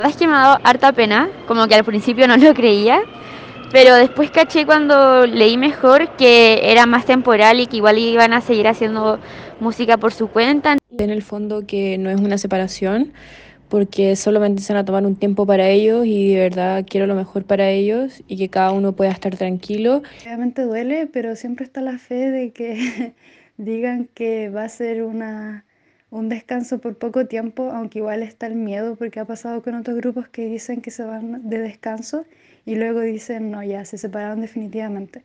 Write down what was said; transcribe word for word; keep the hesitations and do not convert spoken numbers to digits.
verdad es que me ha dado harta pena, como que al principio no lo creía, pero después caché cuando leí mejor que era más temporal y que igual iban a seguir haciendo música por su cuenta. En el fondo que no es una separación, porque solamente se van a tomar un tiempo para ellos y de verdad quiero lo mejor para ellos y que cada uno pueda estar tranquilo. Obviamente duele, pero siempre está la fe de que digan que va a ser una, un descanso por poco tiempo, aunque igual está el miedo porque ha pasado con otros grupos que dicen que se van de descanso y luego dicen, no, ya se separaron definitivamente.